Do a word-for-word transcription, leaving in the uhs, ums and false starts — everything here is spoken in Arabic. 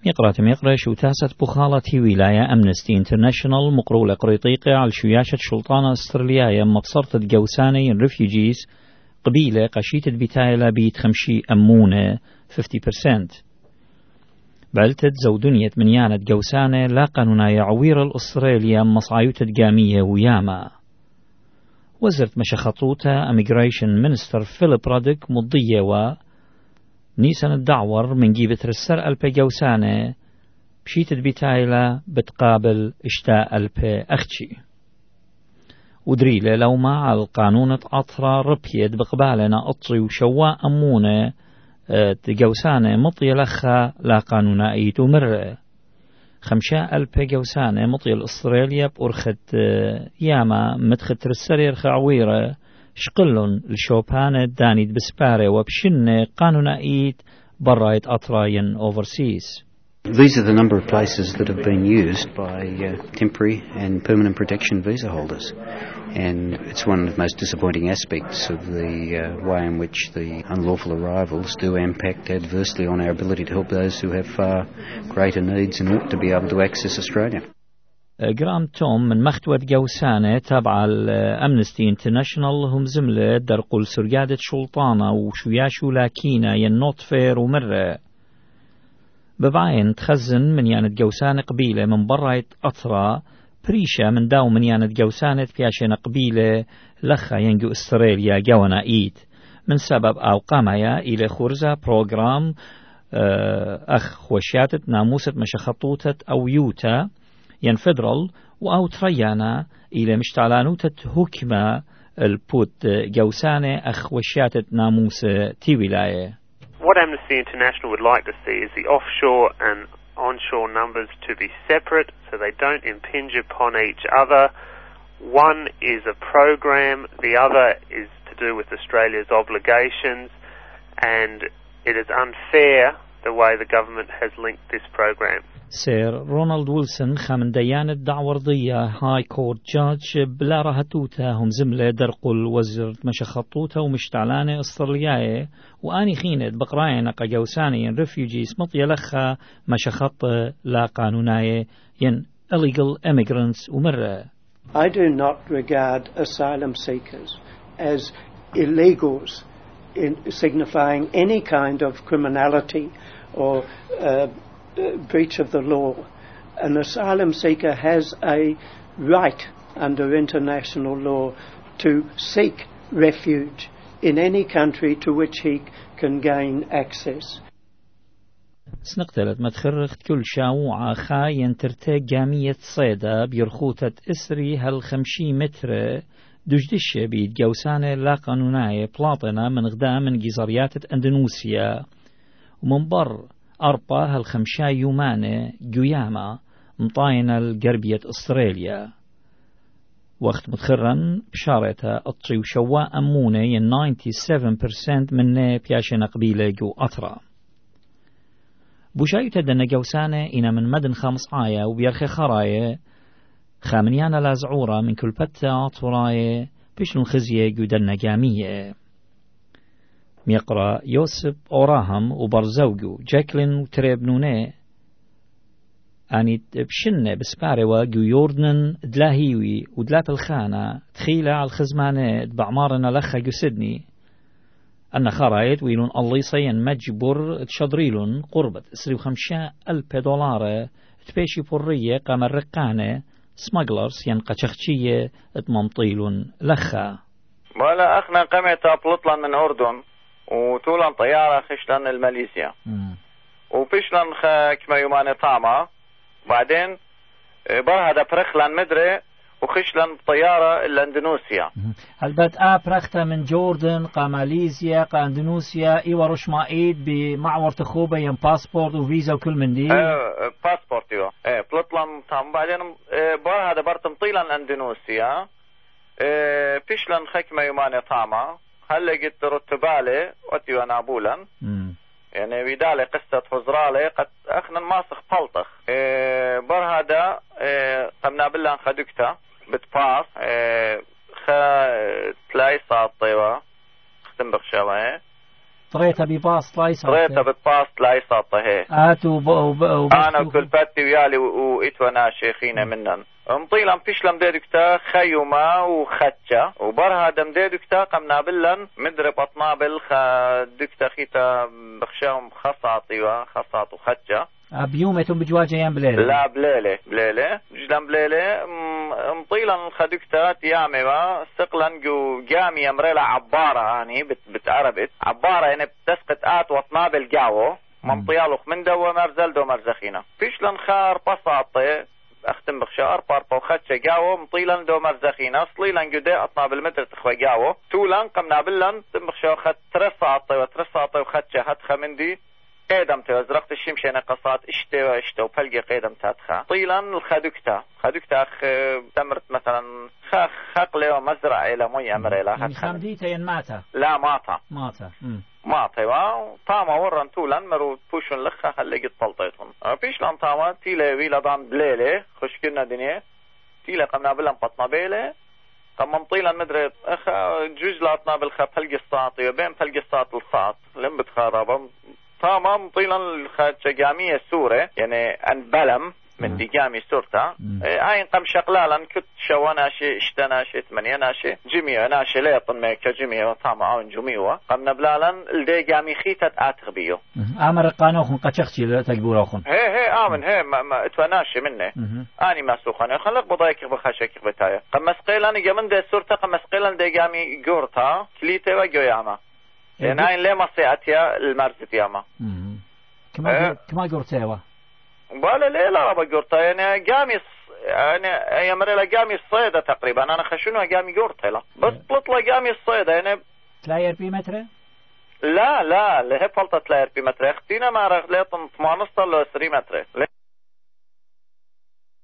ميقرة ميقرة شو تاسة بخالة ولاية أمنستي انترناشنال مقرولة قريطيقة على شوياشة شلطانة استرلياية مبصرة جوساني ريفيوجيز قبيلة قشيتة بتايلة بيت خمشي أمونة خمسين بالمية بعلتت زو دنيا منيانة جوسانة لا قانونا يعوير الأستراليا مصعيوتة جامية وياما وزرت مشخطوطة اميجريشن منستر فيليب رادك مضية و نيسان الدعور من جيبة السر ألبي جوسانة بشيتة بتايلة بتقابل اشتاء ألبي أختشي ودريلة لو مع القانون أطرى ربيد بقبالنا أطري وشواء أمونة جوسانة مطي لخا لا قانون أيتو مرة خمشاء ألبي جوسانة مطي الأستراليا بأرخت ياما مدخت السرير خعويرة شقلن الشوبانة دانيد بسبارة وبشنة قانون أيت برايت أطراين overseas. These are the number of places that have been used by uh, temporary and permanent protection visa holders. And it's one of the most disappointing aspects of the uh, way in which the unlawful arrivals do impact adversely on our ability to help those who have far greater needs and ought to be able to access Australia. جرام توم من مختوى جوسانة تابعة الأمنستي انترناشنال هم زملة درقل سرقادة شلطانة وشوياشو لاكينا ينوت فير ومرة ببعين تخزن من يانت جوسانة قبيلة من برايت أطرى بريشة من داو من يانت جوسانة بياشين قبيلة لخا ينجو استراليا جوانا إيد من سبب أو قامايا إلى خرزة بروغرام أخ خوشياتت ناموسة مشخطوتة أو يوتا ين فدرال وأو تريانا إلى مشتعلانوتة هكمة البوت جوسانة أخ وشياتة ناموسة تي ولاية. What Amnesty International would like to see is the offshore and onshore numbers to be separate so they don't impinge upon each other. One is a program, the other is to do with Australia's obligations, and it is unfair the way the government has linked this program. سير رونالد ويلسون خامن ديانة دعوردية هاي كورت جاج بلا رهتوتا هم زملة درقل وزر مشخطوتا ومشتعلانة استرلياية وآني خينت بقراينا قجوساني ريفيوجيز مطيا لخا مشخط لا قانوناية ين illegal immigrants ومرة. I do not regard asylum seekers as illegals in signifying any kind of criminality or uh, breach of the law. An asylum seeker has a right under international law to seek refuge in any country to which he can gain access. سنقتلت متخرخت كل شاوعة خاين ترتاق جامية صيدا بيرخوتة إسري هالخمشي متر دجدش بيد جوسانة لا قانوناية بلاطنة من غدا من جزريات أندونوسيا ومن بر أربا هالخمشا يومانة جياما مطاينة القربية أستراليا وقت متخرن بشارتها أطري وشواء أمونة ين سبعة وتسعين بالمية من بياشنا قبيلة جو أطرا بوشايو تدن جوسانة إنا من مدن خامس عاية وبيرخي خراية خامنيانا لازعورة من كل بتا طراية بيشنو خزية جو دن جامية ميقرأ يوسف أوراهم وبرزوجو جاكلين وتريبنوني أني بشنة بسباروا جو يوردن دلاهيوي ودلاب الخانة تخيلة على الخزمانات بعمارنا لخا جو سدني أن خرايت ويلون الله يصين مجبور تشدريلون قربة اسري وخمشة ألف دولار تبيشي بورية قام الرقانة سماجلرز ينقى شخشية اتممطيلون لخا ولا أخنا قمت أبلطلا من أردن وطولا طيارة خشلن الماليزيا وبيشلن كما يوماني طعمة بعدين برهدا برخلن مدري وخشلن بطيارة الاندونوسيا هلبت آبرختا من جوردن قا ماليزيا قا اندونوسيا ايوا رش مايد بمعور تخوبة ين باسبورت وفيزا وكل من دي اه باسبورت ايوا اه بلطلن طعم بعدين اه برهدا برتم طيلا اندونوسيا اه بيشلن خكما يوماني طعمة هلا قلت رتبالي وتي وانا بولا يعني بيدالي قصة حزرالي قد اخنا ماسخ بلطخ إيه برهدا إيه قمنا بالله خدكتا بتباس إيه خا تلاي ساعة طيوة ختم بخشاوة طريت طريقة بباص لايصة طريقة بتباص لايصة هي آتوا وب... أنا وكل باتي ويالي وإتوانا شيخين منن مطيلا فيش لم ديدكتا خيوما وختشا وبرها دم ديدكتا قمنا بلن مدرب أطنابل خدكتا خيتا بخشاهم خصاطي وخصاط وختشا بيومتهم بجواجيان بليلة لا بليلة بليلة جلن بليلة مطيلا خدكتا تيامي استقلا جو جامي امريلا عبارة يعني بت بتعربت عبارة يعني بتسقط آت وطنابل جاوو منطيالوخ من دو مرزل دو مرزخينا فيش لن خار بساطي اختم بخشار باربو خدشة جاوو مطيلا دو مرزخينا اصليلا جدي اطنا بالمتر تخوى جاوو طولا قمنا بلن تم بخشار خد ترساطي وترساطي وخدشة هتخى من دي قيدم توزرقت الشمشة نقصات اشتي واشتي وبلقي قيدم تاتخى طيلا الخدكتا خدكتا اخ تمرت مثلا خاخ خقلي ومزرع الى مي امريلا خمديتا ين ماتا لا ماتا ماتا ماتا واو طاما ورن طولا مرو بوشن لخا هلقيت طلطيتهم فيش لان طاما تيلا ويلا دام بليلة خشكنا دنيا تيلا قمنا بلن بطنا بيلة قم طيلا مدري اخا جوز لاتنا بالخا بلقي الساطي وبين بلقي الساط الساط لم بتخرب تمام طيلا الخاتشة جامية سورة يعني انبلم من دي جامي سورتا اين قم شقلالا كنت شواناشي اشتناشي ثمانيناشي جميع ناشي ليطن ميكا جميع وطامع عون جميع قم نبلالا الدي جامي خيتت اتغبيو امر قانوخن قشخشي تقبوروخن هي هي امن هي ما, ما اتواناشي منه اني ما سوخن خلق بضايك بخشك بتايا قم مسقيلا جمن دي سورتا قم مسقيلا دي جامي جورتا كليته وجوياما لأن ليه مصيعتيا المرزت ياما كما أه؟ كما قرتيوا ولا ليه لا بقرتها يعني جامي يعني يا مريلا جامي الصيدة تقريبا أنا خشونها جامي قرتها لا بس بطلع جامي الصيدة يعني تلاير بي متر لا لا ليه فلتة تلاير بي متر اختينا ما رغليتن ثمانية ولا عشرين متر